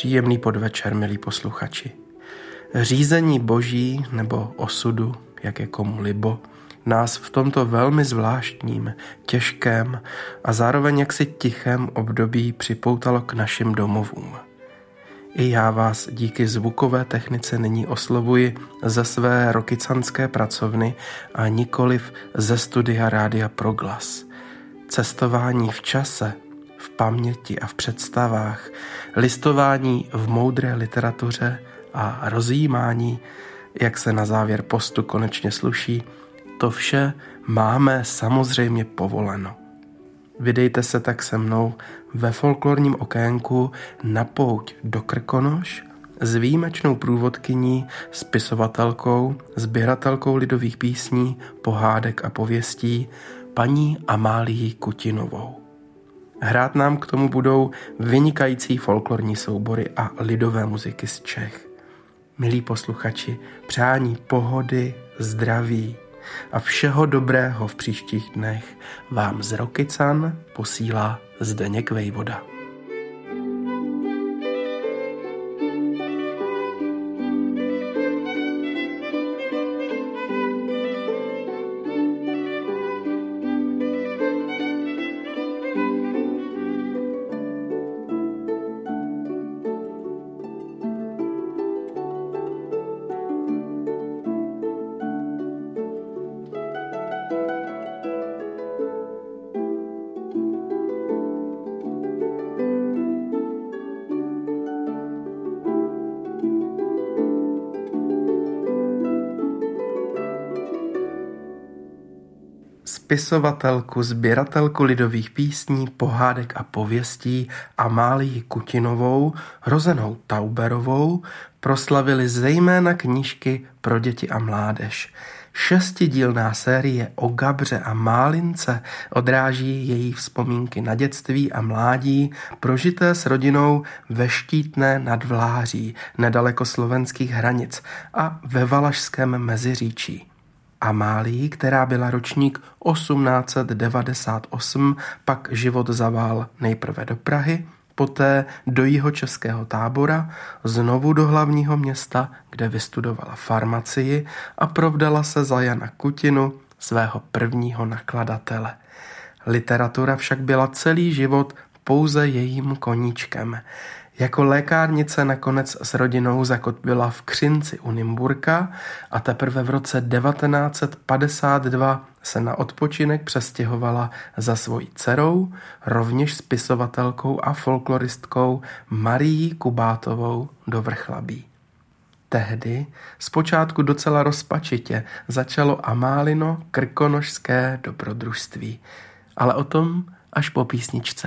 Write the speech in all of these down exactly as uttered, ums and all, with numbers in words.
Příjemný podvečer, milí posluchači. Řízení Boží nebo osudu, jak je komu libo, nás v tomto velmi zvláštním, těžkém a zároveň jaksi tichém období připoutalo k našim domovům. I já vás díky zvukové technice nyní oslovuji ze své rokycanské pracovny a nikoliv ze studia Rádia Proglas. Cestování v čase, v paměti a v představách, listování v moudré literatuře a rozjímání, jak se na závěr postu konečně sluší, to vše máme samozřejmě povoleno. Vydejte se tak se mnou ve folklorním okénku na pouť do Krkonoš s výjimečnou průvodkyní, spisovatelkou, sběratelkou lidových písní, pohádek a pověstí, paní Amálií Kutinovou. Hrát nám k tomu budou vynikající folklorní soubory a lidové muziky z Čech. Milí posluchači, přání pohody, zdraví a všeho dobrého v příštích dnech vám z Rokycan posílá Zdeněk Vejvoda. Spisovatelku, sběratelku lidových písní, pohádek a pověstí Amálii Kutinovou, rozenou Tauberovou, proslavili zejména knížky pro děti a mládež. Šestidílná série o Gabře a Málince odráží její vzpomínky na dětství a mládí, prožité s rodinou ve Štítné nad Vláří, nedaleko slovenských hranic a ve Valašském Meziříčí. Amálii, která byla ročník osmnáct set devadesát osm, pak život zavál nejprve do Prahy, poté do jihočeského Tábora, znovu do hlavního města, kde vystudovala farmacii a provdala se za Jana Kutinu, svého prvního nakladatele. Literatura však byla celý život pouze jejím koníčkem. Jako lékárnice nakonec s rodinou zakotvila v Křinci u Nymburka a teprve v roce devatenáct set padesát dva se na odpočinek přestěhovala za svojí dcerou, rovněž spisovatelkou a folkloristkou Marií Kubátovou do Vrchlabí. Tehdy, zpočátku docela rozpačitě, začalo Amálino krkonošské dobrodružství. Ale o tom až po písničce.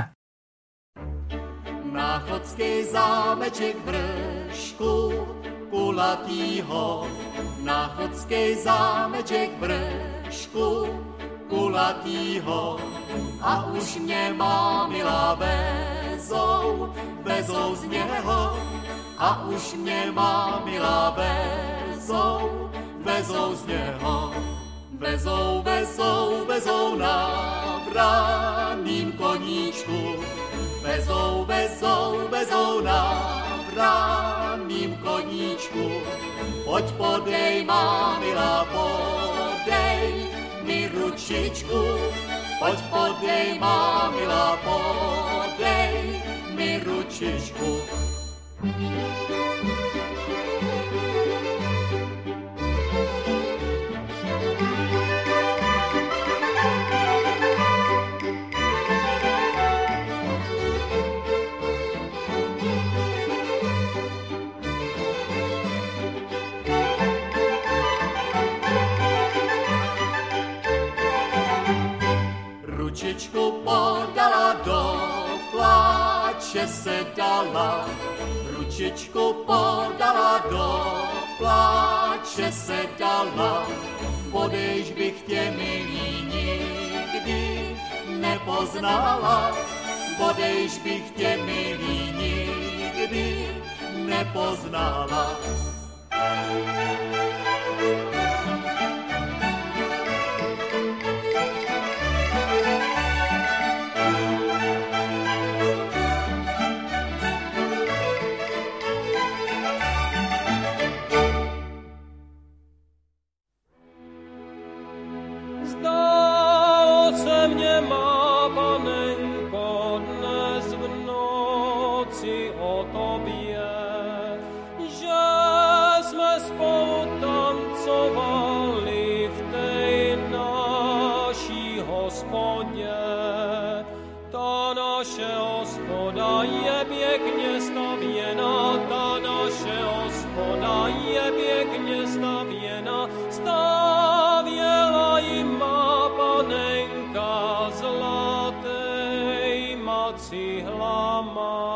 Náchodský zámeček v vršku kulatýho, Náchodský zámeček v vršku kulatýho, a už mě má milá vezou, vezou z něho, a už mě má milá vezou, vezou z něho. Vezou, vezou, vezou na vráným koníčku, vezou, vezou, vezou na vráným koníčku. Pojď podej, má milá, podej mi ručičku, pojď podej, má milá, podej mi ručičku. Ručičku podala do pláče se dala, ručičku podala do pláče se dala, podejž bych tě milý nikdy nepoznala, podejž bych tě milý nikdy nepoznala. Zdálo se mně, má panenko, dnes v noci o tobě, že jsme spolu tancovali v té naší hospodě. Ta naše hospoda je pěkně stavěna, ta naše hospoda je pěkně stavěna, stavěla ji má panenka zlatýma cihlama.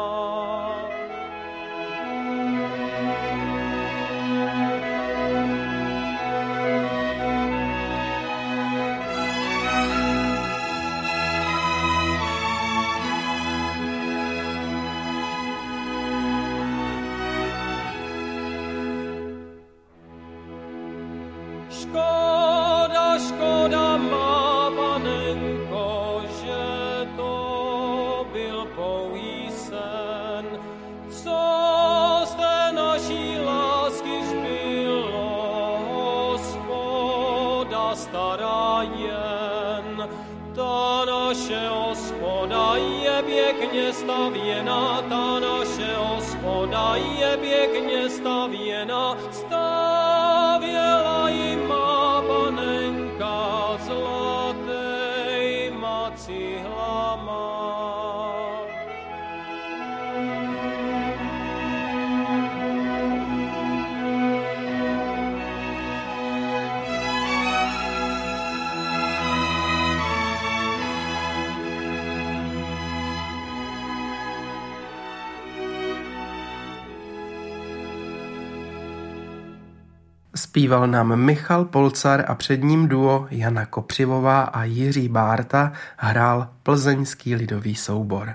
Škoda, škoda, má panenko, že to byl pouhý sen, co z té naší lásky zbylo, hospoda stará jen. Ta naše hospoda je pěkně stavěna, ta naše hospoda je pěkně stavěna, stavěla ji má panenka zlatýma cihlama. Zpíval nám Michal Polcar a před ním duo Jana Kopřivová a Jiří Bárta hrál plzeňský lidový soubor.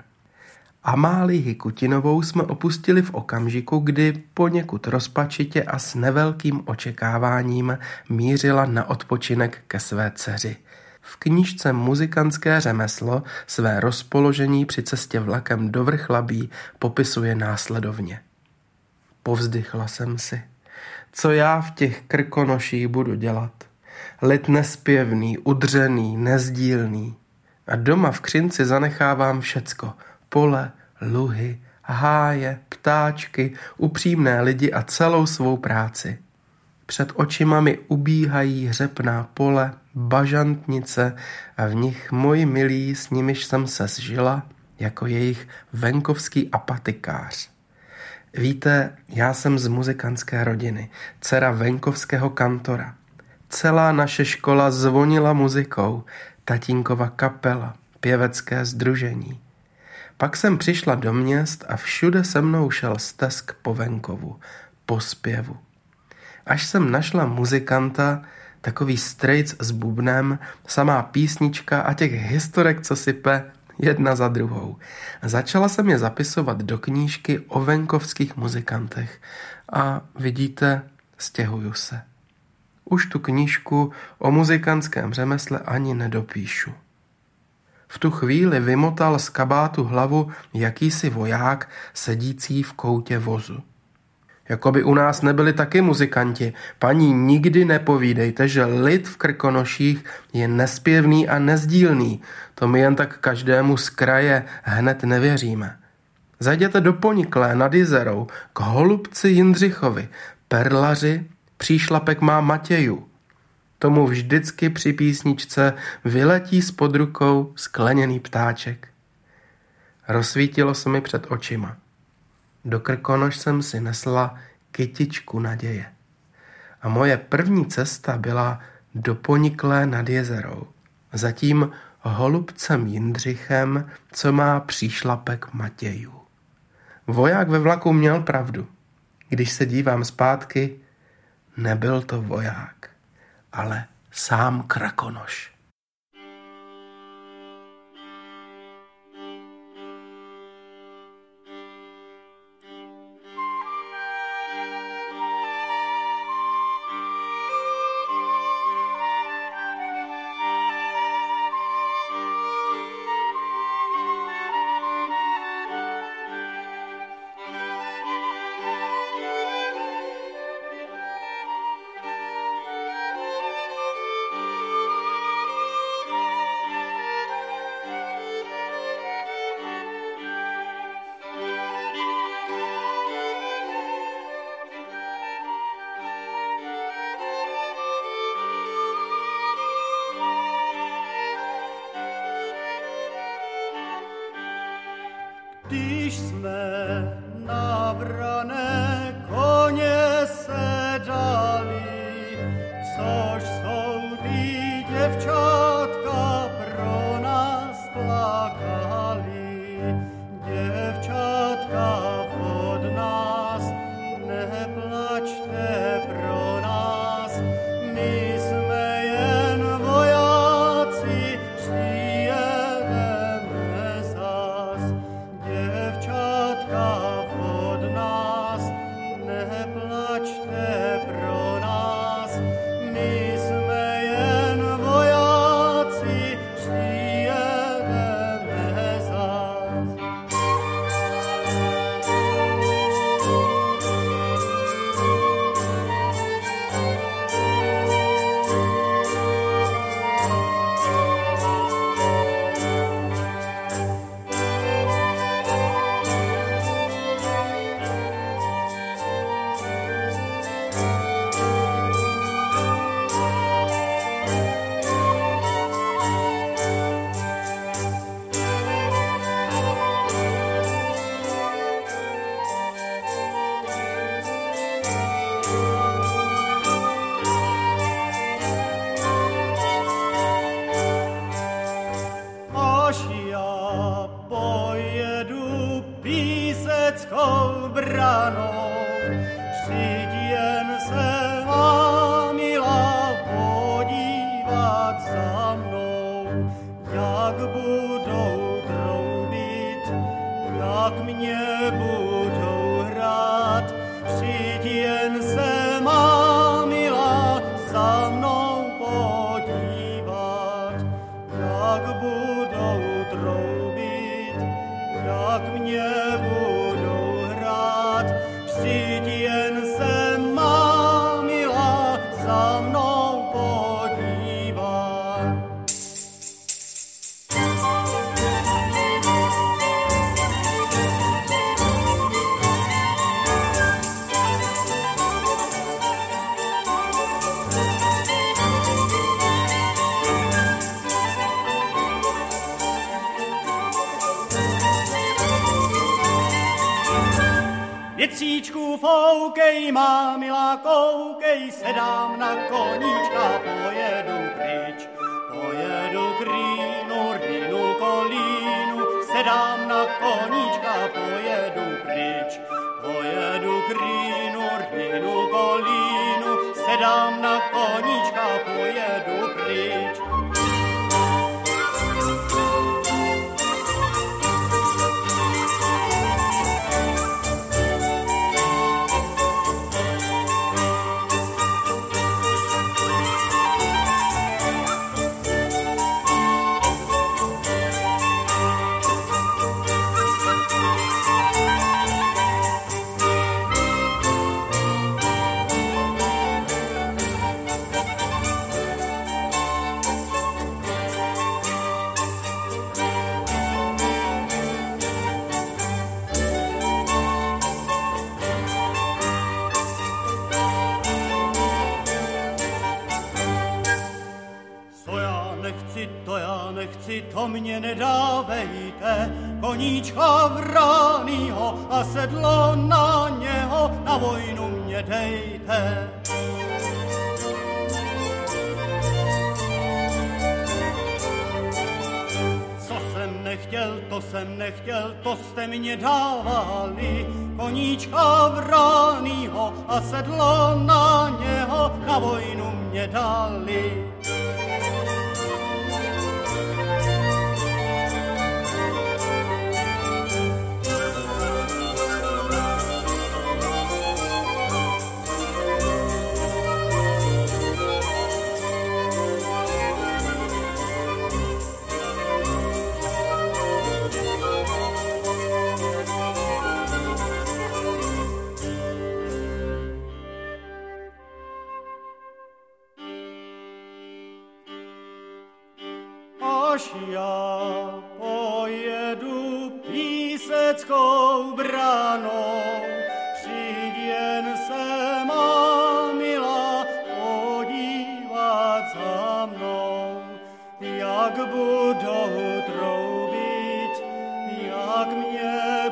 Amálii Kutinovou jsme opustili v okamžiku, kdy poněkud rozpačitě a s nevelkým očekáváním mířila na odpočinek ke své dceři. V knížce Muzikantské řemeslo své rozpoložení při cestě vlakem do Vrchlabí popisuje následovně. Povzdychla jsem si. Co já v těch Krkonoších budu dělat? Lid nespěvný, udřený, nezdílný. A doma v křinci zanechávám všecko. Pole, luhy, háje, ptáčky, upřímné lidi a celou svou práci. Před očima mi ubíhají hřepná pole, bažantnice a v nich moji milí, s nimiž jsem se zžila, jako jejich venkovský apatikář. Víte, já jsem z muzikantské rodiny, dcera venkovského kantora. Celá naše škola zvonila muzikou, tatínkova kapela, pěvecké sdružení. Pak jsem přišla do měst a všude se mnou šel stesk po venkovu, po zpěvu. Až jsem našla muzikanta, takový strejc s bubnem, samá písnička a těch historek, co sype, jedna za druhou. Začala jsem je zapisovat do knížky o venkovských muzikantech a vidíte, stěhuju se. Už tu knížku o muzikantském řemesle ani nedopíšu. V tu chvíli vymotal z kabátu hlavu jakýsi voják sedící v koutě vozu. Jakoby u nás nebyli taky muzikanti. Paní, nikdy nepovídejte, že lid v Krkonoších je nespěvný a nezdílný. To my jen tak každému z kraje hned nevěříme. Zajděte do Poniklé nad Jizerou k holubci Jindřichovi, perlaři, příšlapek má Matěju. Tomu vždycky při písničce vyletí spod rukou skleněný ptáček. Rozsvítilo se mi před očima. Do Krkonoš jsem si nesla kytičku naděje. A moje první cesta byla do Poniklé nad Jezerou. Zatím holubcem Jindřichem, co má příšlapek Matějů. Voják ve vlaku měl pravdu. Když se dívám zpátky, nebyl to voják, ale sám Krkonoš. Když jsme na vrané koně sedali, což jsou ty děvčátka pro nás plakali. Děvčátka od nás, neplačte pro nás, my jsme jen vojáci, přijedeme zas. Děvčátka od nás, neplačte pro nás, my jsme jen vojáci, přijedeme zas. Až já pojedu Píseckou branou, přijď jen se, má milá, podívat za mnou, jak budou troubit, jak mě budou hrát. Přijď jen se, má milá, za mnou podívat, jak budou troubit, jak mě budou hrát. Přijď jen se, má milá, za mnou podívat. Větříčku foukej, má milá, koukej, sedám na koníčka, pojedu pryč. Pojedu k Rýnu, Rýnu, Kolínu, sedám na koníčka, pojedu pryč. Pojedu k Rýnu, Rýnu, Kolínu, sedám na koníčka, pojedu pryč. To já nechci, to mě nedávejte, koníčka vránýho a sedlo na něho, na vojnu mě dejte. Co jsem nechtěl, to jsem nechtěl, to jste mě dávali, koníčka vránýho a sedlo na něho, na vojnu mě dali. Až já pojedu Píseckou branou, přijď jen se, má milá, podívat za mnou, jak budou troubit, jak mě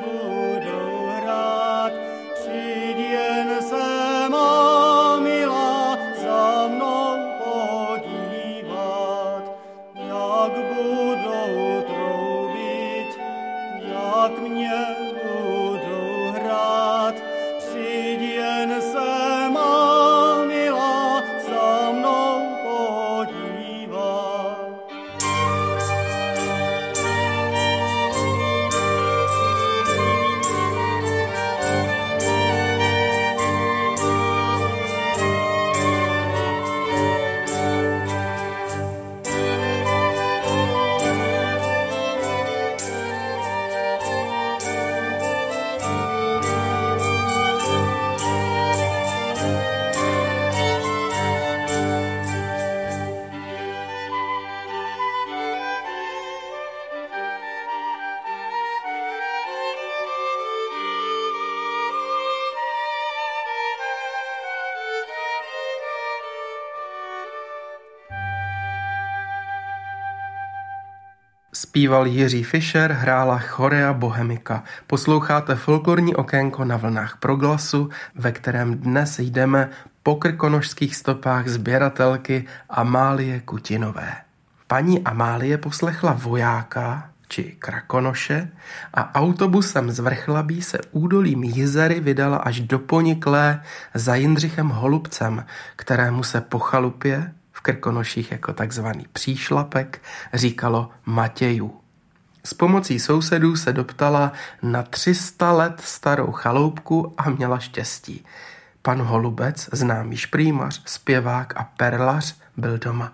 Zpíval Jiří Fischer, hrála Chorea Bohemika. Posloucháte folklorní okénko na vlnách Proglasu, ve kterém dnes jdeme po krkonošských stopách sběratelky Amálie Kutinové. Paní Amálie poslechla vojáka, či Krakonoše, a autobusem z Vrchlabí se údolím Jizery vydala až do Poniklé za Jindřichem Holubcem, kterému se po chalupě, v Krkonoších jako takzvaný příšlapek, říkalo Matějů. S pomocí sousedů se doptala na tři sta let starou chaloupku a měla štěstí. Pan Holubec, známý šprýmař, zpěvák a perlař, byl doma.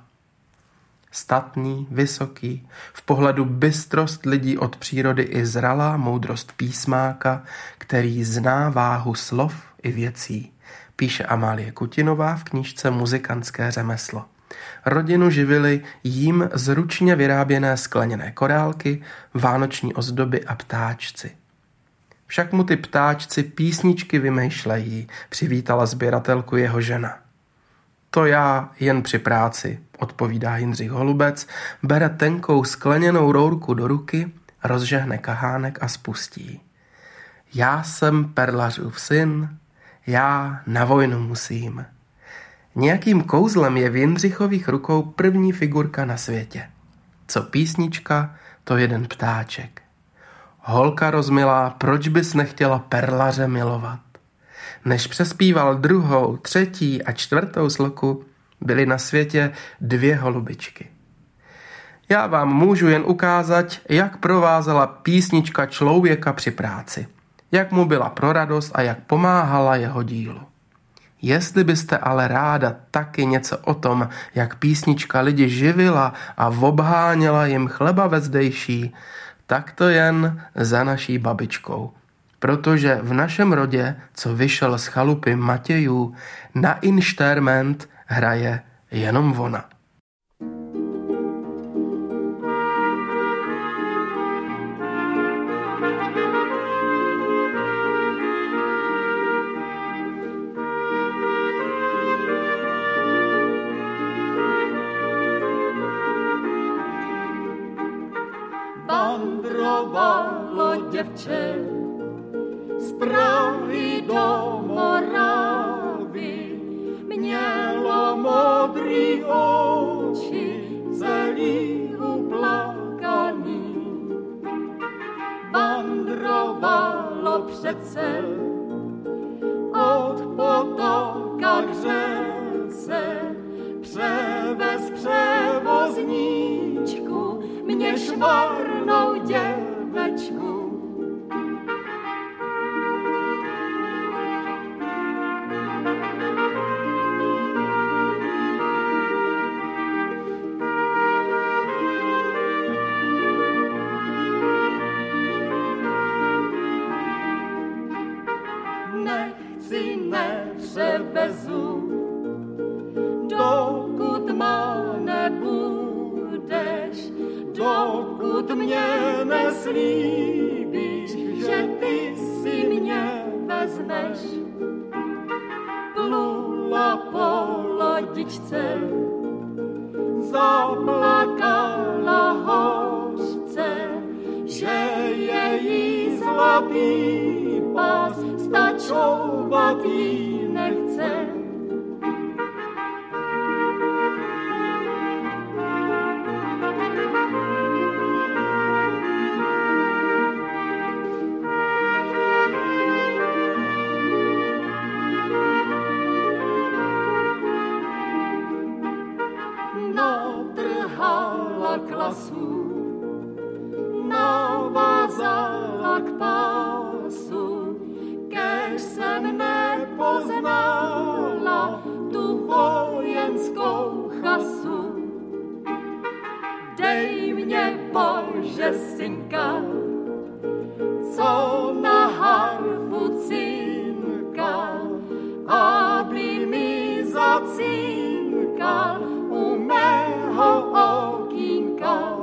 Statný, vysoký, v pohledu bystrost lidí od přírody i zralá moudrost písmáka, který zná váhu slov i věcí, píše Amálie Kutinová v knížce Muzikantské řemeslo. Rodinu živili jím zručně vyráběné skleněné korálky, vánoční ozdoby a ptáčci. Však mu ty ptáčci písničky vymýšlejí, přivítala sběratelku jeho žena. To já jen při práci, odpovídá Jindřich Holubec, bere tenkou skleněnou rourku do ruky, rozžehne kahánek a spustí. Já jsem perlařův syn, já na vojnu musím. Nějakým kouzlem je v Jindřichových rukou první figurka na světě. Co písnička, to jeden ptáček. Holka rozmilá, proč bys nechtěla perlaře milovat? Než přespíval druhou, třetí a čtvrtou sloku, byly na světě dvě holubičky. Já vám můžu jen ukázat, jak provázela písnička člověka při práci, jak mu byla pro radost a jak pomáhala jeho dílu. Jestli byste ale ráda taky něco o tom, jak písnička lidi živila a obháněla jim chleba ve zdejší, tak to jen za naší babičkou. Protože v našem rodě, co vyšel z chalupy Matějů, na inštérment hraje jenom ona. Vandrovalo děvče z Prahy do Moravy, mělo modrý oči, celý uplakaný. Vandrovalo přece od potoka k řece, převez převozníčku, mě šmarnou děvečku. Nechci, nepřevezu, dokud má nebudeš, dokud mě neslíbíš, že ty si mě vezmeš. Plula po lodičce, zaplakala hořce, že její zlatý pas stačovat jí nechce. Natrhala klasu, navázala k pásu, kež jsem nepoznala tu vojenskou chasu. Dej mě, Bože, synka, co na harfu cinka, aby mi zacínkal u mého okýnka.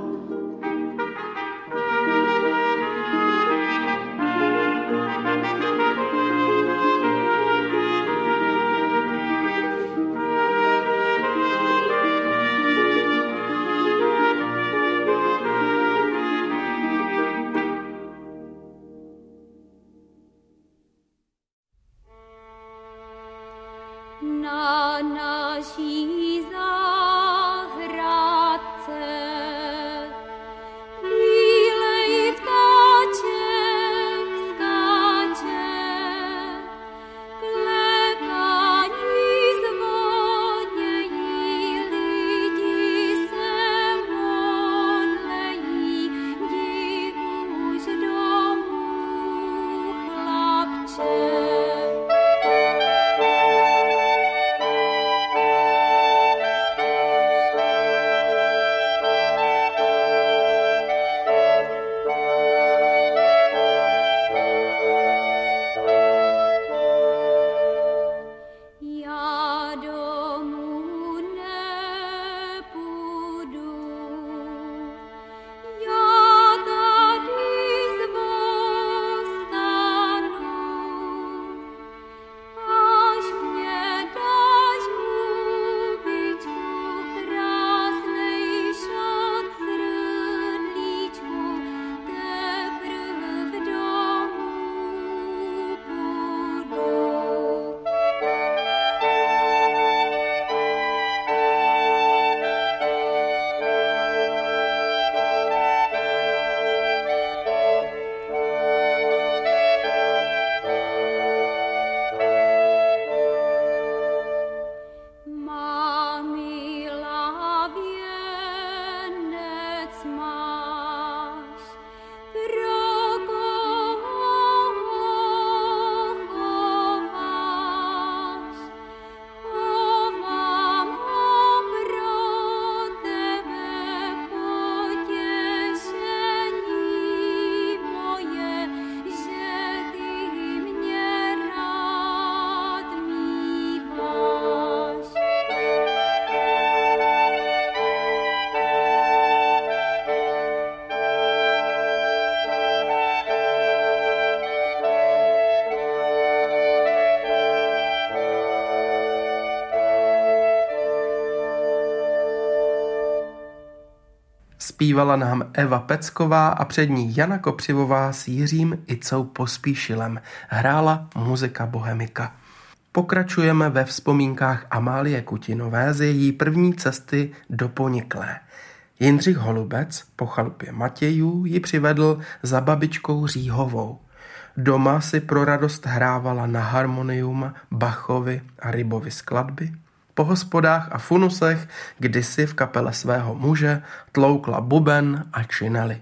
Zpívala nám Eva Pecková a před ní Jana Kopřivová s Jiřím Icou Pospíšilem. Hrála muzika Bohemika. Pokračujeme ve vzpomínkách Amálie Kutinové z její první cesty do Poniklé. Jindřich Holubec po chalupě Matějů ji přivedl za babičkou Říhovou. Doma si pro radost hrávala na harmonium Bachovi a Rybovi skladby. Po hospodách a funusech kdysi v kapele svého muže tloukla buben a činely.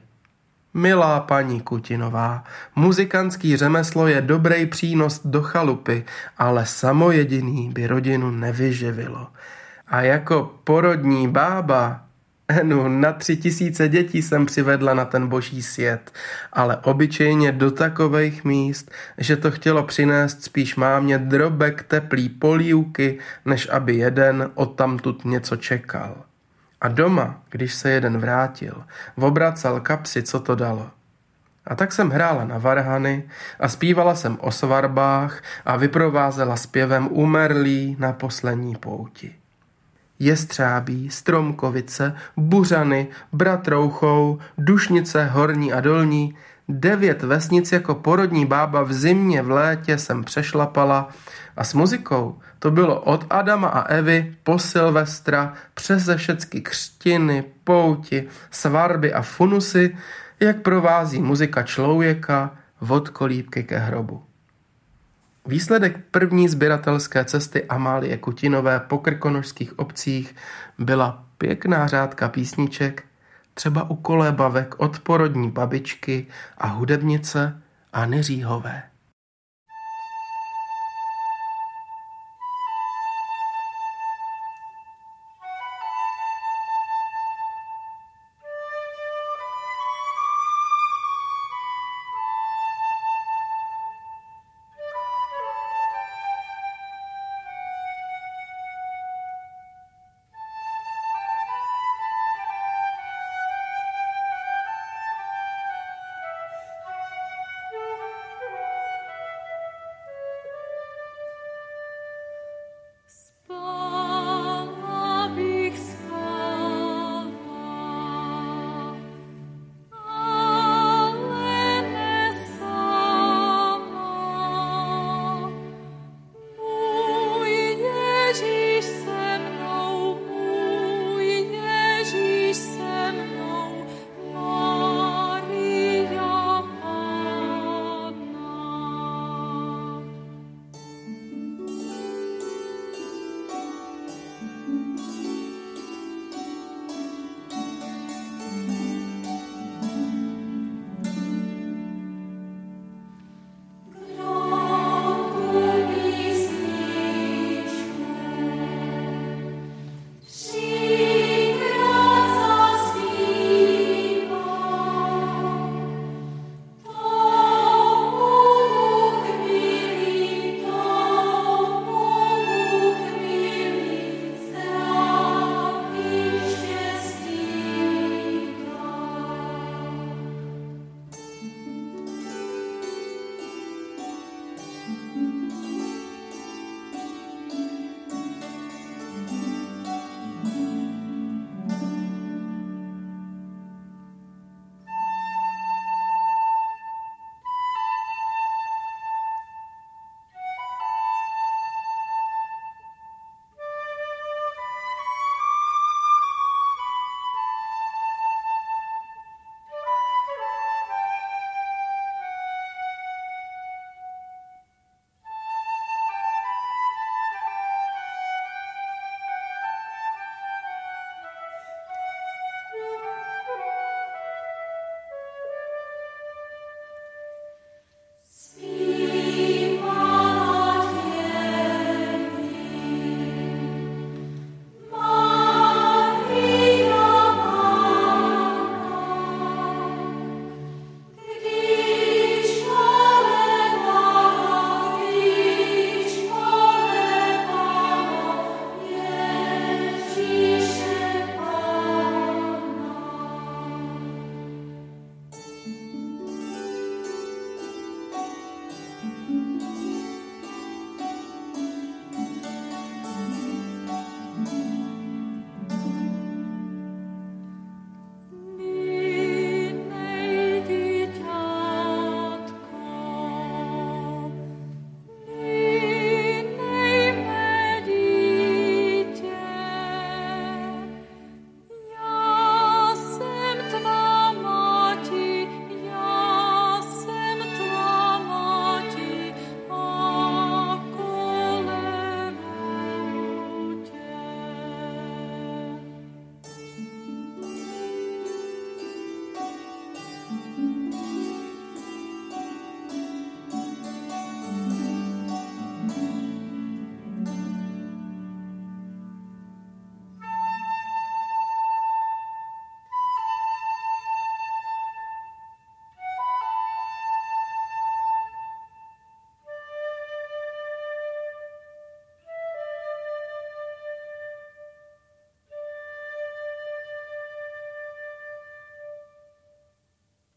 Milá paní Kutinová, muzikantský řemeslo je dobrý přínos do chalupy, ale samo jediný by rodinu nevyživilo. A jako porodní bába, no na tři tisíce dětí jsem přivedla na ten boží svět, ale obyčejně do takovejch míst, že to chtělo přinést spíš mámě drobek teplý polívky, než aby jeden odtamtud něco čekal. A doma, když se jeden vrátil, obracel kapsy, co to dalo. A tak jsem hrála na varhany a zpívala jsem o svatbách a vyprovázela zpěvem Úmerlí na poslední pouti. Jestřábí, Stromkovice, Buřany, Bratrouchou, Dušnice, Horní a Dolní, devět vesnic jako porodní bába v zimě, v létě jsem přešlapala a s muzikou to bylo od Adama a Evy po Silvestra přeze všecky křtiny, pouti, svatby a funusy, jak provází muzika člověka od kolíbky ke hrobu. Výsledek první sběratelské cesty Amálie Kutinové po krkonošských obcích byla pěkná řádka písniček, třeba u kolébavek od porodní babičky a hudebnice Anny Říhové.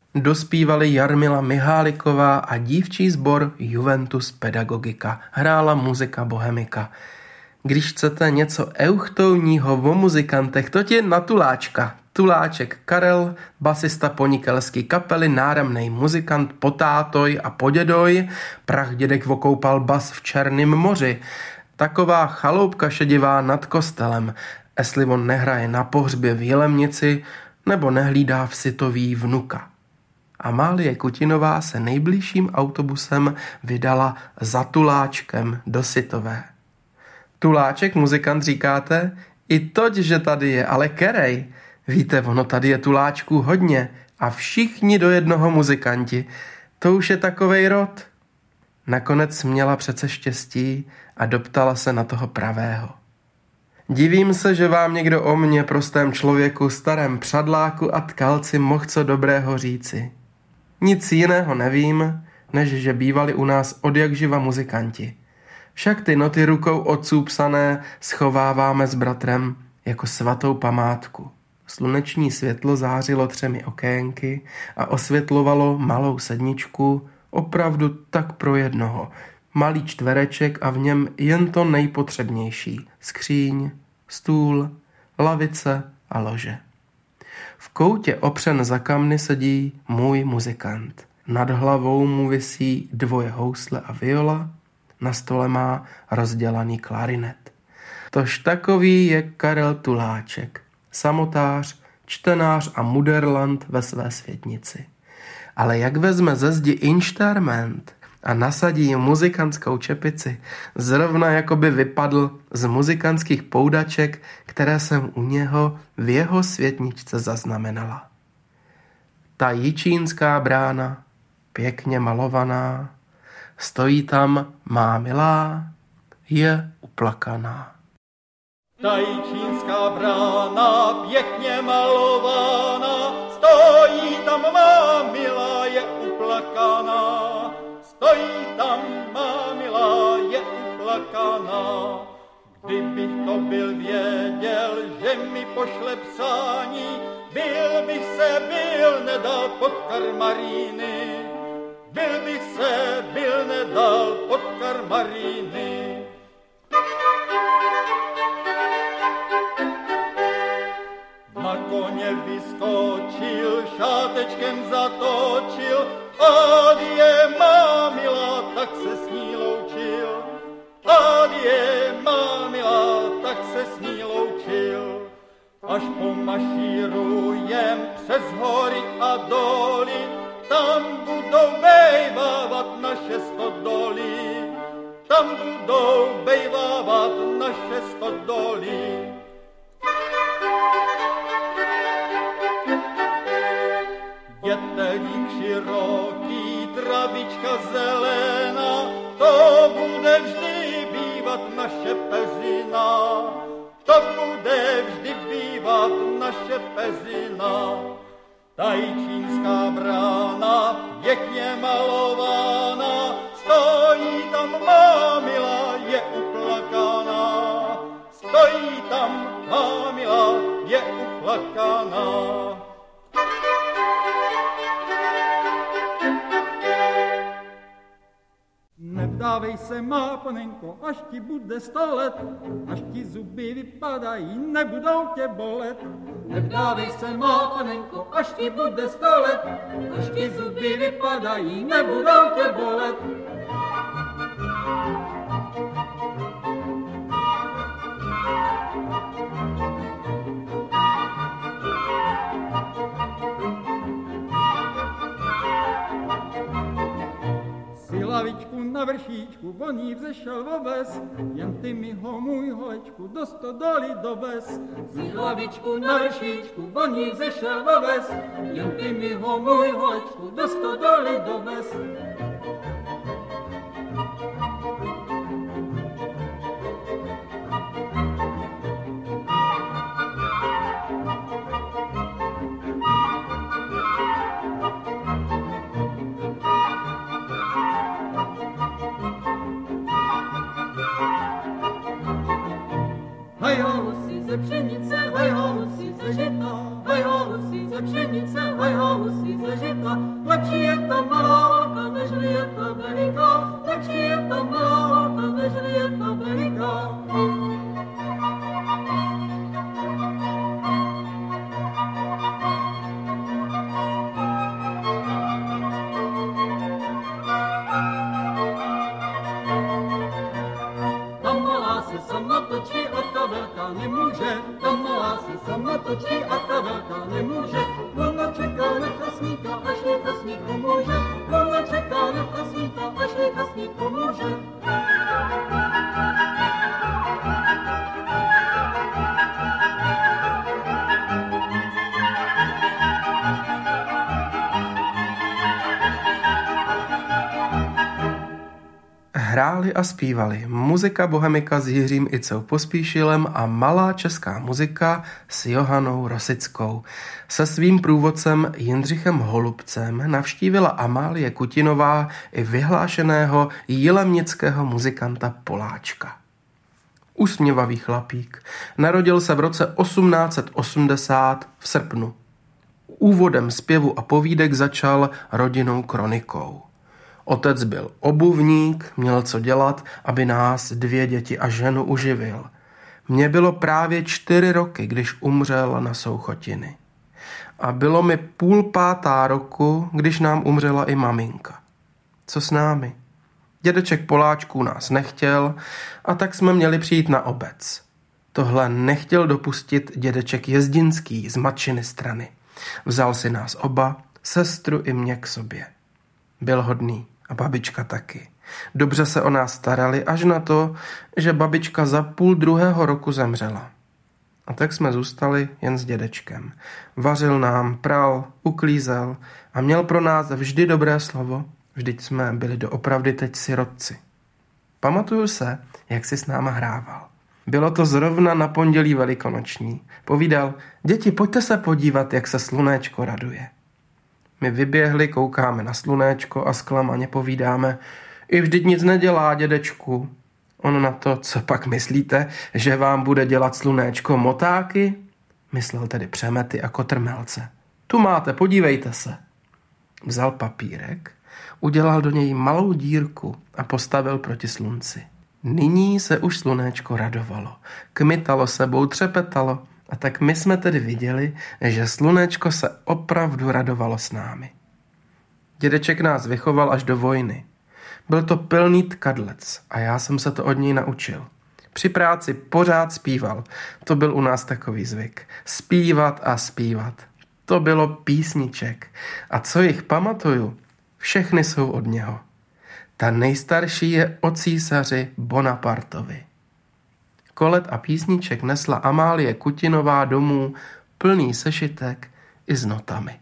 Dospívali Jarmila Miháliková a dívčí sbor Juventus Pedagogika. Hrála muzika Bohemika. Když chcete něco euchtounního o muzikantech, to je na Tuláčka. Tuláček Karel, basista ponikelský kapely, náramnej muzikant, potátoj a podědoj, prachdědek vokoupal bas v Černém moři. Taková chaloupka šedivá nad kostelem, jestli on nehraje na pohřbě v Jilemnici, nebo nehlídá v Sitový vnuka. Amálie Kutinová se nejbližším autobusem vydala za Tuláčkem do Sitové. Tuláček, muzikant, říkáte? I toť, že tady je, ale kerej. Víte, ono tady je tuláčků hodně a všichni do jednoho muzikanti. To už je takovej rod. Nakonec měla přece štěstí a doptala se na toho pravého. Divím se, že vám někdo o mně, prostém člověku, starém přadláku a tkalci mohl co dobrého říci. Nic jiného nevím, než že bývali u nás odjakživa muzikanti. Však ty noty rukou otců psané schováváme s bratrem jako svatou památku. Sluneční světlo zářilo třemi okénky a osvětlovalo malou sedničku, opravdu tak pro jednoho. Malý čtvereček a v něm jen to nejpotřebnější. Skříň, stůl, lavice a lože. V koutě opřen za kamny sedí můj muzikant. Nad hlavou mu visí dvoje housle a viola, na stole má rozdělaný klarinet. Tož takový je Karel Tuláček, samotář, čtenář a muderland ve své světnici. Ale jak vezme ze zdi inštrument a nasadí muzikantskou čepici, zrovna jako by vypadl z muzikantských poudaček, které jsem u něho v jeho světničce zaznamenala. Ta jičínská brána, pěkně malovaná, stojí tam má milá, je uplakaná. Ta jičínská brána, pěkně malovaná, stojí tam má milá, je uplakaná. Stojí tam má milá, je uplakaná. Kdybych to byl věděl, že mi pošle psání, byl bych se byl nedal pod karmaríny. Byl bych se byl nedal pod karmaríny. Na koně vyskočil, šátečkem zatočil, adie má milá, tak se s ní loučil. Adie má milá, tak se s ní loučil. Až pomašírujem přes hory a doly, tam budou bejvávat naše stodoly. Tam budou bejvávat naše stodoly. Jetelík široký, travička zelená, to bude vždy bývat naše peřina. To bude vždy bývat naše peřina. Ta jičínská brána, pěkně malovaná, stojí tam má milá, je uplakaná. Stojí tam má milá, je uplakaná. Nevdávej se, má panenko, až ti bude sto let, až ti zuby vypadají, nebudou tě bolet. Nevdávej se, má panenko, až ti bude sto let, až ti zuby vypadají, nebudou tě bolet. Lavičku na vršíčku, voní vzešel oves, jen ty mi ho, můj holečku, do stodoly dovez. Z lavičku na vršíčku, voní vzešel oves, jen ty mi ho, můj holečku, do stodoly dovez. Hej ho, husí ze pšenice, hej ho, husí ze žita, hej ho, husí ze ze pšenice a já husí ze žita. Lepší je ta malá holka, nežli je ta veliká. Lepší je ta malá holka, nežli je ta veliká. Sama točí a ta velká nemůže, ta malá se sama točí a ta velká nemůže. Ona čeká na chasníka, až jí chasník pomůže. Ona čeká na chasníka, až jí chasník pomůže. Hráli a zpívali muzika bohemika s Jiřím Icou Pospíšilem a malá česká muzika s Johanou Rosickou. Se svým průvodcem Jindřichem Holubcem navštívila Amálie Kutinová i vyhlášeného jilemnického muzikanta Poláčka. Usměvavý chlapík. Narodil se v roce osmnáct set osmdesát v srpnu. Úvodem zpěvu a povídek začal rodinnou kronikou. Otec byl obuvník, měl co dělat, aby nás, dvě děti a ženu, uživil. Mně bylo právě čtyři roky, když umřel na souchotiny. A bylo mi půl pátá roku, když nám umřela i maminka. Co s námi? Dědeček Poláčků nás nechtěl a tak jsme měli přijít na obec. Tohle nechtěl dopustit dědeček Jezdinský z matčiny strany. Vzal si nás oba, sestru i mě k sobě. Byl hodný a babička taky. Dobře se o nás starali až na to, že babička za půl druhého roku zemřela. A tak jsme zůstali jen s dědečkem. Vařil nám, pral, uklízel a měl pro nás vždy dobré slovo, vždyť jsme byli doopravdy teď sirotci. Pamatuju se, jak si s náma hrával. Bylo to zrovna na pondělí velikonoční. Povídal, děti, pojďte se podívat, jak se slunéčko raduje. My vyběhli, koukáme na slunéčko a zklamaně povídáme, i vždyť nic nedělá, dědečku. On na to, co pak myslíte, že vám bude dělat slunéčko motáky? Myslel tedy přemety a kotrmelce. Tu máte, podívejte se. Vzal papírek, udělal do něj malou dírku a postavil proti slunci. Nyní se už slunéčko radovalo, kmitalo sebou, třepetalo, a tak my jsme tedy viděli, že slunéčko se opravdu radovalo s námi. Dědeček nás vychoval až do vojny. Byl to pilný tkadlec a já jsem se to od něj naučil. Při práci pořád zpíval. To byl u nás takový zvyk. Zpívat a zpívat. To bylo písniček. A co jich pamatuju, všechny jsou od něho. Ta nejstarší je o císaři Bonapartovi. Kolet a písniček nesla Amálie Kutinová domů plný sešitek i s notami.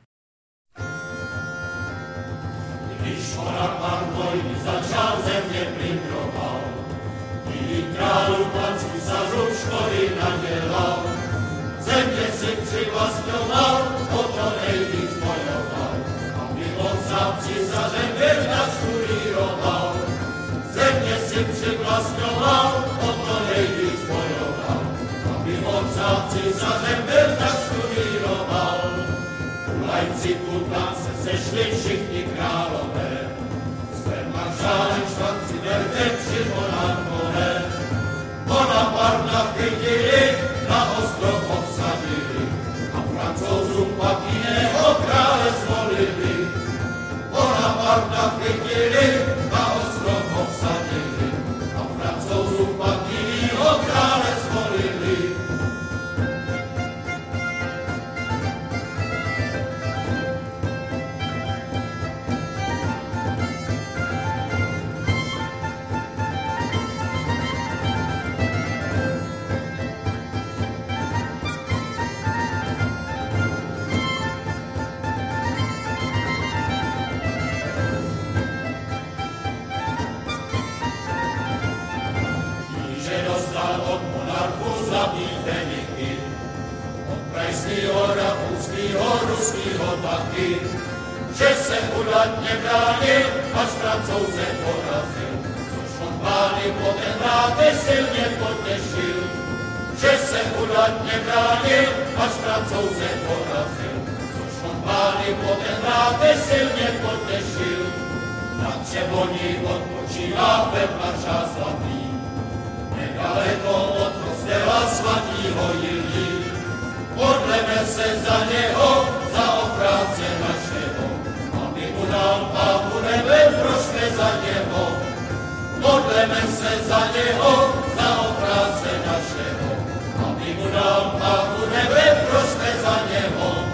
Když Bonapart vojny začal, země plindroval, i králu pan císařů škody nadělal. Země si přivlastňoval, o to nejvíc bojoval, aby on sám císařem byl naštudíroval. Země si přivlastňoval, o to nejvíc bojoval, aby on sám císařem byl naštudíroval. U Leipzigu tam se sešli všichni králové, svém maršálem Schwarzenbergem při Monarchové. Bonaparta chytili, na ostrov obsadili a Francouzům pak jiného krále zvolili. Bonaparta chytili, na ostrov obsadili a Francouzům pak jiného krále zvolili. Taky, že se udatně bránil, až Francouze porazil, což on pány poté vráty silně potěšil. Že se udatně bránil, až Francouze porazil, což brány potem ráte silně potěšil. Na Třeboni odpočívá Pepa svatý, nedaleko od kostela svatýho Jilí. Modleme se za něho, za ochránce našeho, aby mu dal Pánu nebe, prošle za něho. Modleme se za něho, za ochránce našeho, aby mu dal Pánu nebe, prošle za něho.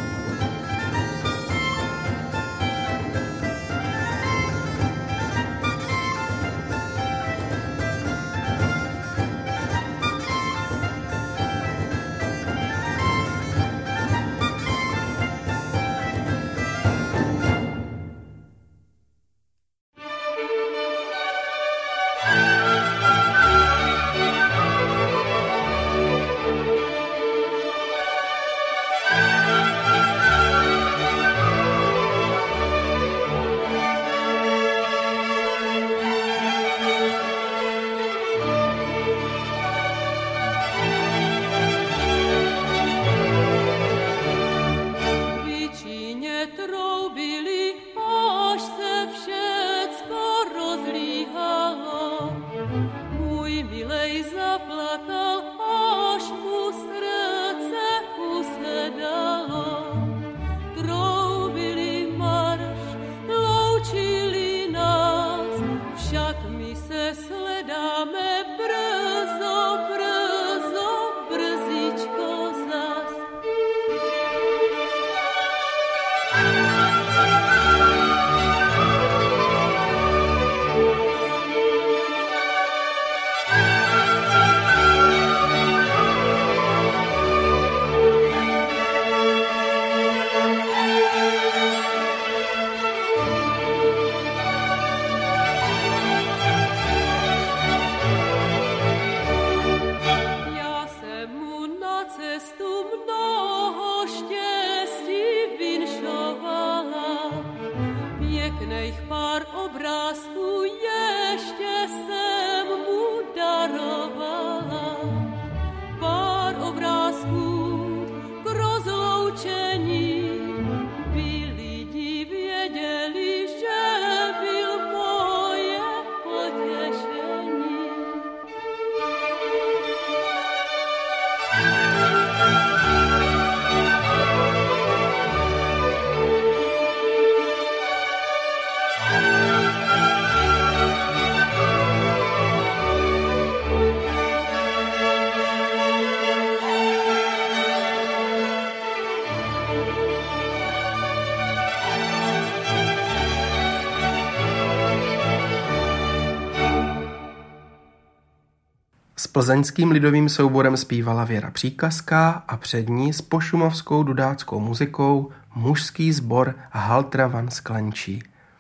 S plzeňským lidovým souborem zpívala Věra Příkazká a před ní s pošumovskou dudáckou muzikou mužský sbor Haltravan z Klenčí.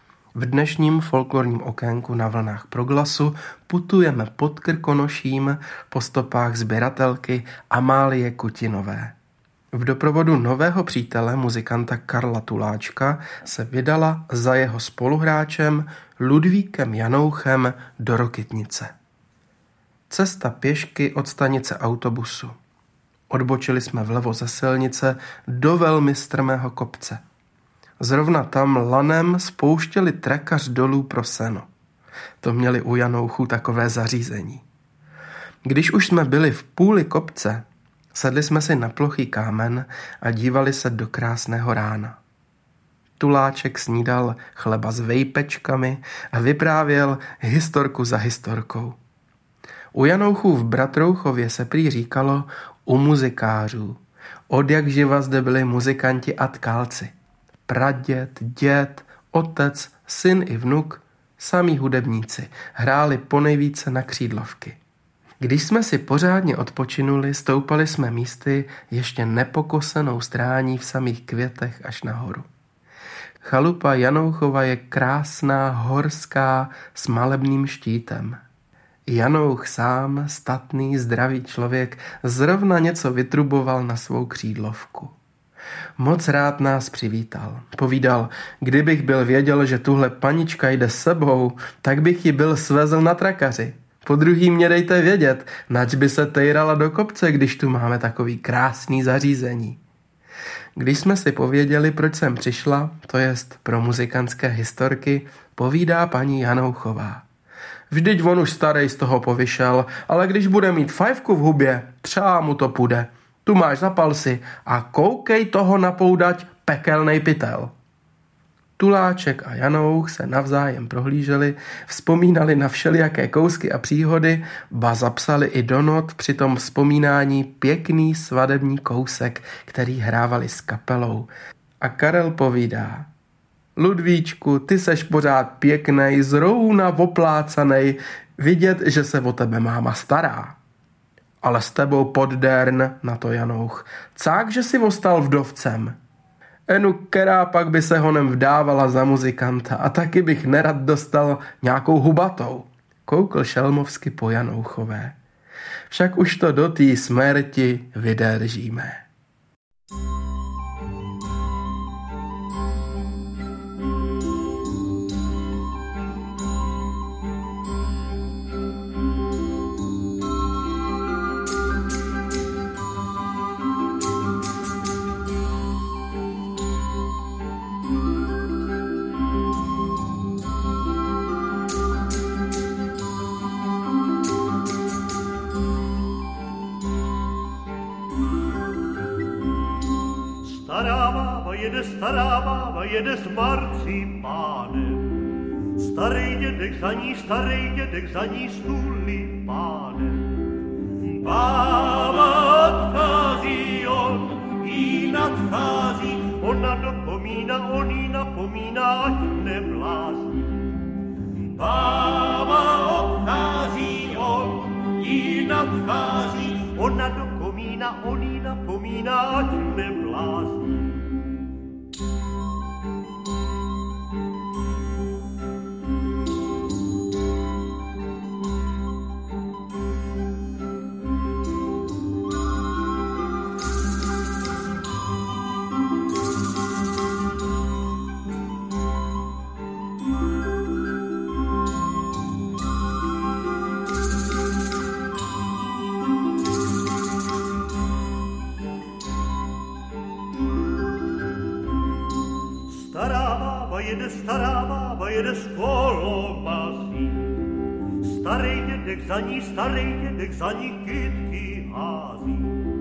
V dnešním folklorním okénku na vlnách Proglasu putujeme pod Krkonoším po stopách sběratelky Amálie Kutinové. V doprovodu nového přítele, muzikanta Karla Tuláčka, se vydala za jeho spoluhráčem Ludvíkem Janouchem do Rokytnice. Cesta pěšky od stanice autobusu. Odbočili jsme vlevo ze silnice do velmi strmého kopce. Zrovna tam lanem spouštěli trekař dolů pro seno. To měli u Janouchů takové zařízení. Když už jsme byli v půli kopce, sedli jsme si na plochý kámen a dívali se do krásného rána. Tuláček snídal chleba s vejpečkami a vyprávěl historku za historkou. U Janouchů v Bratrouchově se prý říkalo u muzikářů. Odjakživa zde byli muzikanti a tkálci. Praděd, děd, otec, syn i vnuk, samí hudebníci, hráli ponejvíce na křídlovky. Když jsme si pořádně odpočinuli, stoupali jsme místy ještě nepokosenou strání v samých květech až nahoru. Chalupa Janouchova je krásná, horská, s malebným štítem. Janouch sám, statný, zdravý člověk, zrovna něco vytruboval na svou křídlovku. Moc rád nás přivítal. Povídal, kdybych byl věděl, že tuhle panička jde s sebou, tak bych ji byl svezl na trakaři. Po druhý mě dejte vědět, nač by se tejrala do kopce, když tu máme takový krásný zařízení. Když jsme si pověděli, proč jsem přišla, to jest pro muzikantské historky, povídá paní Janouchová. Vždyť on už starej z toho povyšel, ale když bude mít fajfku v hubě, třeba mu to půjde. Tu máš, zapal si a koukej toho napoudať pekelnej pytel. Tuláček a Janouch se navzájem prohlíželi, vzpomínali na všelijaké kousky a příhody, ba zapsali i do not při tom vzpomínání pěkný svadební kousek, který hrávali s kapelou. A Karel povídá: Ludvíčku, ty seš pořád pěknej, zrovna oplácanej, vidět, že se o tebe máma stará. Ale s tebou poddern, na to Janouch, cák, že si ostal vdovcem. Enu, která pak by se honem vdávala za muzikanta a taky bych nerad dostal nějakou hubatou. Koukl šelmovsky po Janouchové. Však už to do té smrti vydržíme. Jede stará bába, jede s marcipánem. Starý dědek za ní, starý dědek za ní s tulipánem. Bába odchází, on jí nadchází, ona do komína, on jí napomíná, ať neblázní. Bába odchází, on jí nadchází, ona do komína, on jí napomíná, ať neblázní. Jede stará bába, jede s kolobasí. Starý dědek za ní, starý dědek za ní kytky hází.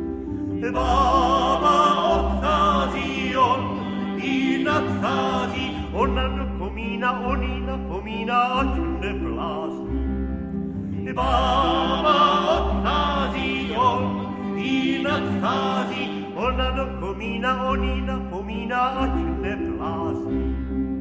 Bába odchází, on jí nadchází, ona do komína, on jí napomíná, ať neblázní. Bába odchází, on jí nadchází, ona do komína, on jí napomíná, ať neblázní.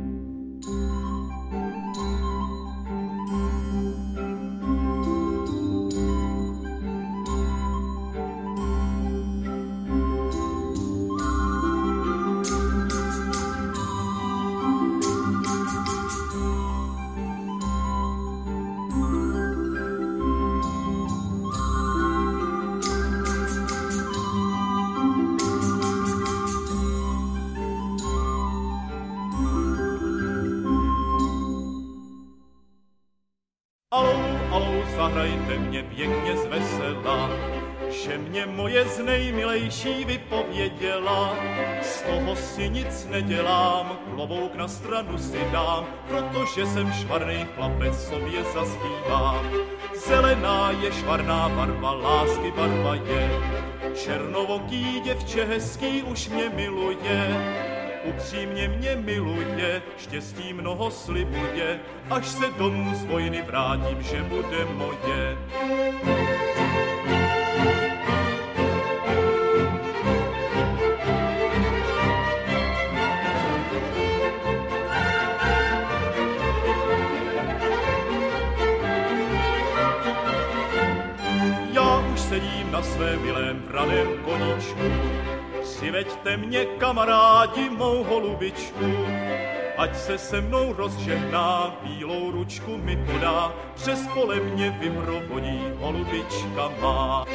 Zahrajte mě pěkně zvesela, že mě moje znejmilejší vypověděla. Z toho si nic nedělám, klobouk na stranu si dám, protože jsem švarnej chlapec, sobě zaspívám. Zelená je švarná barva, lásky barva je, černovoký děvče hezký už mě miluje. Upřímně mě miluje, štěstí mnoho slibuje, až se domů z vojny vrátím, že bude moje. Já už sedím na svém milém vraném koníčku, přiveďte mě, kamarádi, mou holubičku, ať se se mnou rozžehná, bílou ručku mi podá, přes pole mě vyprovodí holubička má.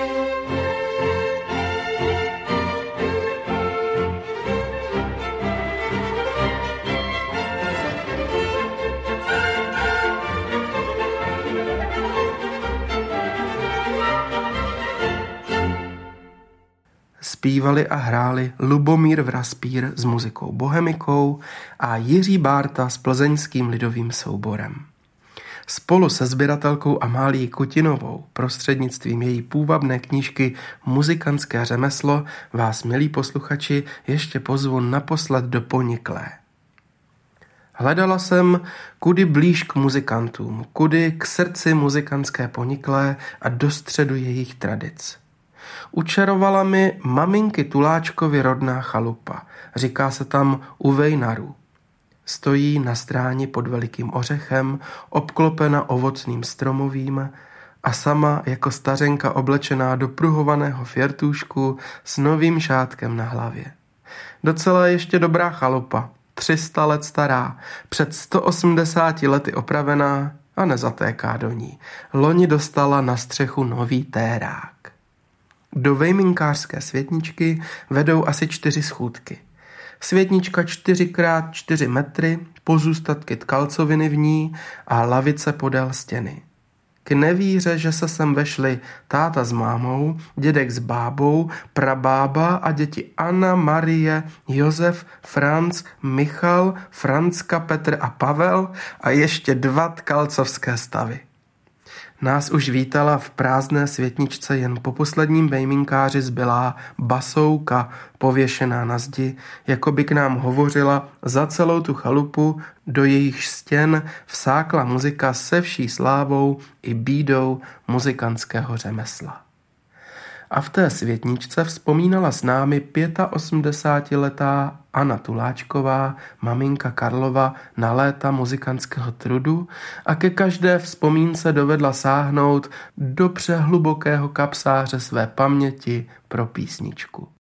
Zpívali a hráli Lubomír Vraspír s muzikou Bohemikou a Jiří Bárta s plzeňským lidovým souborem. Spolu se sběratelkou Amálií Kutinovou prostřednictvím její půvabné knížky Muzikantské řemeslo vás, milí posluchači, ještě pozvu naposled do Poniklé. Hledala jsem, kudy blíž k muzikantům, kudy k srdci muzikantské Poniklé a do středu jejich tradic. Učarovala mi maminky Tuláčkovy rodná chalupa, říká se tam u Vejnarů. Stojí na stráni pod velikým ořechem, obklopena ovocným stromovým a sama jako stařenka oblečená do pruhovaného fjertůšku s novým šátkem na hlavě. Docela ještě dobrá chalupa, tři sta let stará, před sto osmdesáti lety opravená a nezatéká do ní. Loni dostala na střechu nový térák. Do vejminkářské světničky vedou asi čtyři schůdky. Světnička čtyři krát čtyři metry, pozůstatky tkalcoviny v ní a lavice podél stěny. K nevíře, že se sem vešli táta s mámou, dědek s bábou, prabába a děti Anna, Marie, Josef, Franc, Michal, Francka, Petr a Pavel a ještě dva tkalcovské stavy. Nás už vítala v prázdné světničce jen po posledním vejminkáři zbylá basouka pověšená na zdi, jako by k nám hovořila za celou tu chalupu, do jejich stěn vsákla muzika se vší slávou i bídou muzikantského řemesla. A v té světničce vzpomínala s námi osmdesátiletá Anna Tuláčková, maminka Karlova, na léta muzikantského trudu a ke každé vzpomínce dovedla sáhnout do přehlubokého kapsáře své paměti pro písničku.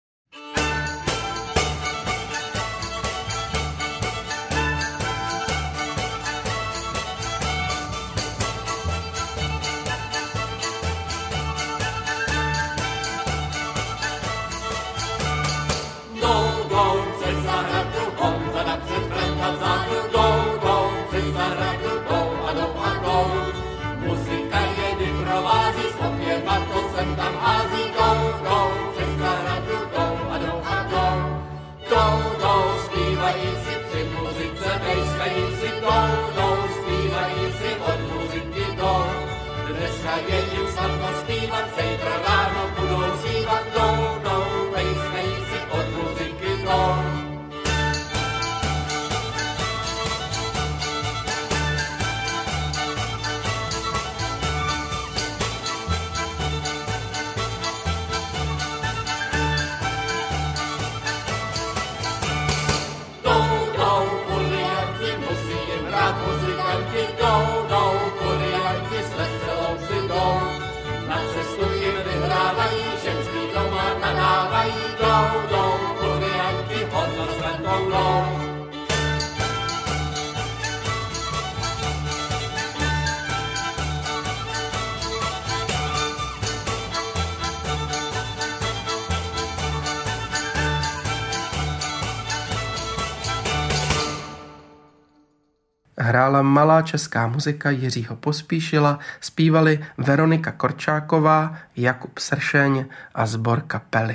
Hrála malá česká muzika Jiřího Pospíšila, zpívali Veronika Korčáková, Jakub Sršeň a sbor kapely.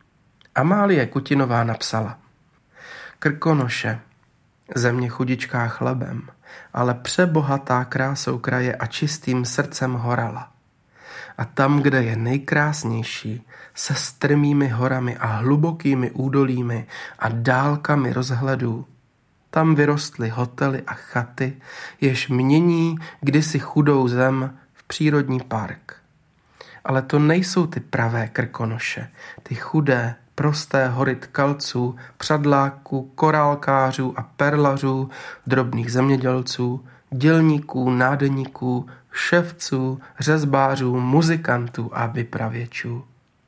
Amálie Kutinová napsala: Krkonoše, země chudičká chlebem, ale přebohatá krásou kraje a čistým srdcem horala. A tam, kde je nejkrásnější, se strmými horami a hlubokými údolími a dálkami rozhledů, tam vyrostly hotely a chaty, jež mění kdysi chudou zem v přírodní park. Ale to nejsou ty pravé Krkonoše, ty chudé, prosté hory tkalců, přadláků, korálkářů a perlařů, drobných zemědělců, dělníků, nádeníků, ševců, řezbářů, muzikantů a vypravěčů.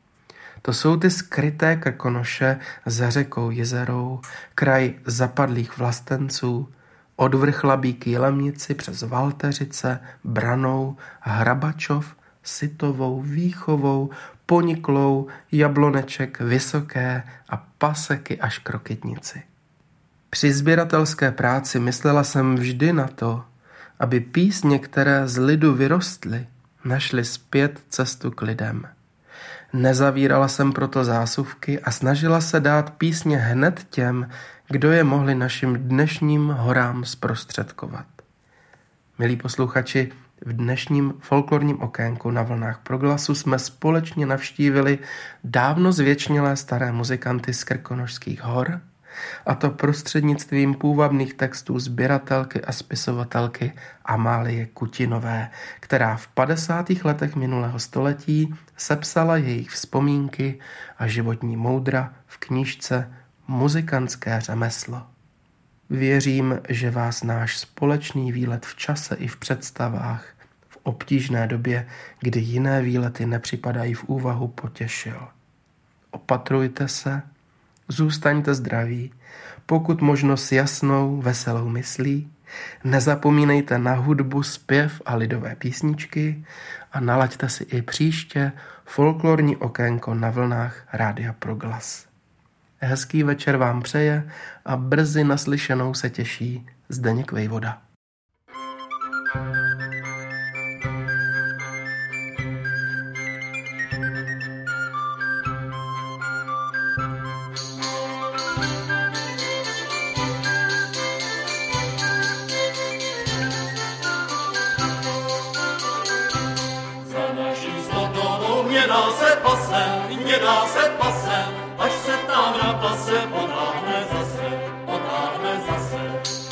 To jsou ty skryté Krkonoše za řekou Jezerou, kraj zapadlých vlastenců, od Vrchlabí k Jilemnici přes Valteřice, Branou, Hrabačov, Sitovou, Výchovou, Poniklou, Jabloneček, Vysoké a Paseky až k Rokytnici. Při sběratelské práci myslela jsem vždy na to, aby písně, které z lidu vyrostly, našly zpět cestu k lidem. Nezavírala jsem proto zásuvky a snažila se dát písně hned těm, kdo je mohli našim dnešním horám zprostředkovat. Milí posluchači, v dnešním folklorním okénku na vlnách Proglasu jsme společně navštívili dávno zvěčnělé staré muzikanty z Krkonošských hor, a to prostřednictvím půvabných textů sběratelky a spisovatelky Amálie Kutinové, která v padesátých letech minulého století sepsala jejich vzpomínky a životní moudra v knížce Muzikantské řemeslo. Věřím, že vás náš společný výlet v čase i v představách v obtížné době, kdy jiné výlety nepřipadají v úvahu, potěšil. Opatrujte se, zůstaňte zdraví, pokud možno s jasnou, veselou myslí, nezapomínejte na hudbu, zpěv a lidové písničky a nalaďte si i příště folklorní okénko na vlnách Rádia Proglas. Hezký večer vám přeje a brzy naslyšenou se těší Zdeněk Vejvoda. Nedá se pase, nedá se pase, až se tam na pase potáhne zase, potáhne zase.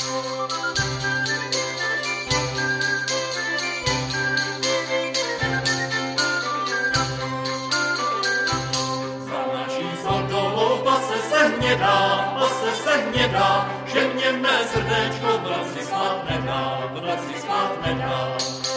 Za naší sodolou pase se hnědá, pase se hnědá, že mě mé srdéčko v noci spát nedá, v noci spát nedá.